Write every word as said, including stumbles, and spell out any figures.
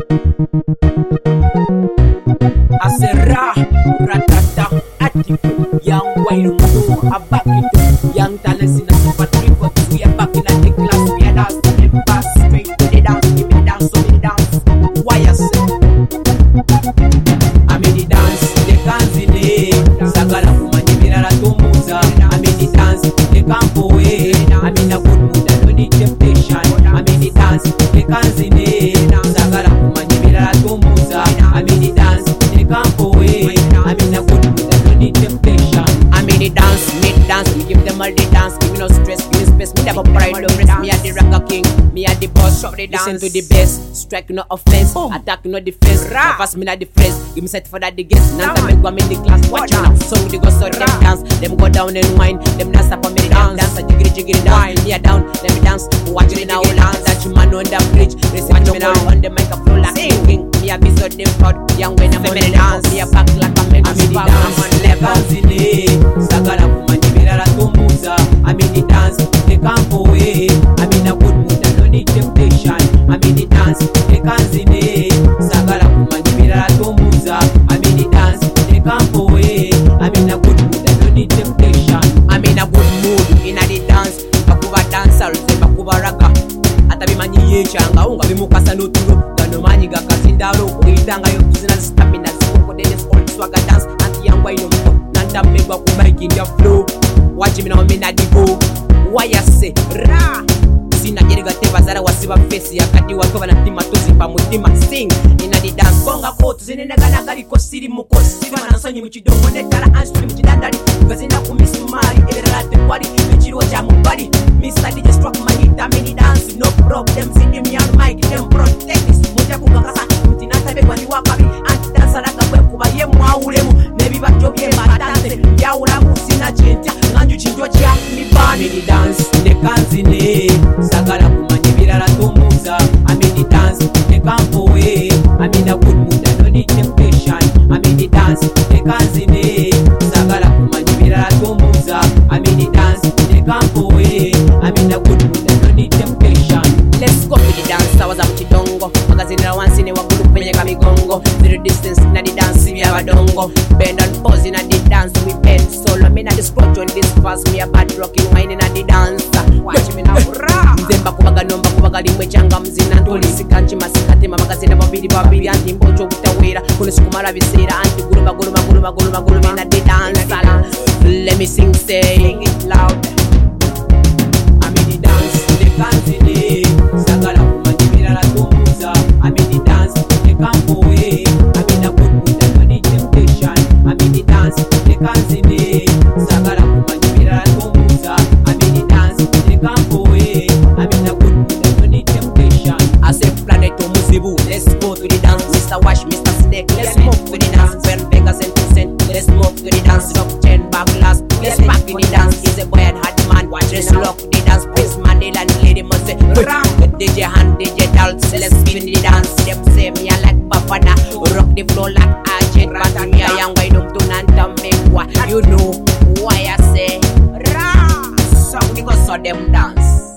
I say ra, ratata, ati, young wine, I back it, young talents in a super three for two, we are back in the class, we are dancing the pass straight to the dance, give me dance, so me dance. Why I say? I made the dance, the canzine, Sagala kumani mirala tumuza. I made the dance, the campo way. I made a good mood, I don't need temptation. I made the dance, the canzine, Sagala kumani mirala tumuza. I made the dance, the campo way. I made a good mood, I don't need temptation. I made the dance, made dance, me give them all the dance. Give me no stress, give me space, me never pride, no rest. Me a the ragga king, me a the boss, shop the dance. Listen to the bass, strike no offense, oh. Attack no defense. Ra. Pass me na the phrase, give me set for that the guest. Nanta me go am in the class, watch me now. So they go so them dance, them go down and whine, them dance up on me dance, dance a jiggly jiggly down. Me a down, let me dance, watch me now dance. That you man on the bridge, listen me now on the microphone like king. Me a be so them proud, young when I'm on the dance. Me a back like a mega super, I'm on level. Sagala kumani mirala tumuza. I'm in the dance, the campo way. I'm in a good mood, I don't need temptation. I'm in the dance, the canzine. Sagala kumani mirala tumuza. I'm in the dance, the campo way. I'm in a good mood, I don't need temptation. I'm in a good mood, in a the dance. Bakuba dancer, bakuba raga. Atabimanyi yechanga, unga bimukasa no turo. Gano manyi gakasindaro, uitanga yo tuzina stamina. Ziko dedes old swagger dance, anti young wine yo. Nanta megwa kumaiki in your flow. Watch me now, me na the go. Why I say ra? Sina jeriga teva zara wasiba face ya kati wakova na tima tozi pa mutima sing ina di dance bonga kotu zinene gana gali ko siri muko siri mana sonyi mchidongo netara anstream mchidandari gazina kumisumari erate kwali mchiro ja mubadi Mister D J struck my hit a mini dance no problem sindi me on mic them protect this muja kukakasa mtina tabe kwa ni wakabi anti dance raka kwe kuba ye mwa ulemu nebi bajo bie matante ya ulamu sina chentia nganju chinjo chia mi bani di dance ne kanzine Sagala kumani mirala tumuza. I'm in the dance, the campo way. I'm in a good mood, I don't need temptation. I'm in the dance, the canzine. Sagala kumani mirala tumuza. I'm in the dance, the campo way. I'm in a good mood, I don't need temptation. Let's go to the dance, I was up chidongo. Magazine la once in a wakulu penye kamigongo. Zero distance, na the dance, we have a dongo. Bend and pause in a the dance, we bend solo. Me na the scratch on this fast, me a bad rocking wine in a the dance. Watch me now, ra! Zemba kubaga nomba kubaga limwe changa mzina ntoli sikanchi masikate mamagazina babiri babiri anti mbocho kutawera kuno sikumara bisera anti guluma guluma guluma guluma guluma na the dance. Let me sing, sing it loud. I'm in the dance, the canzine. Sagala kumani mirala tumuza. I'm in the dance, the campo way. I'm in a good mood, I don't need temptation. I'm in the dance, the canzine. Sagala kumani mirala tumuza. I'm in the dance, the campo way. I'm in a good mood, I don't need temptation. I say planet to Musibu, let's go to the dance. Mister Wash, Mister Snake, let's move to the dance. When Vegas and Vincent, let's move to the dance. Rock chain, back glass, let's back in the dance. He's a boy and hot man, watch let's rock the dance. Prince Mandela and Lady Mose, D J Han, D J Dals, let's spin the dance. Them say me I like Bafana, rock the floor like Argent. But me a young guy don't do nanta mekwa. You know why I say, ra, so we go saw them dance.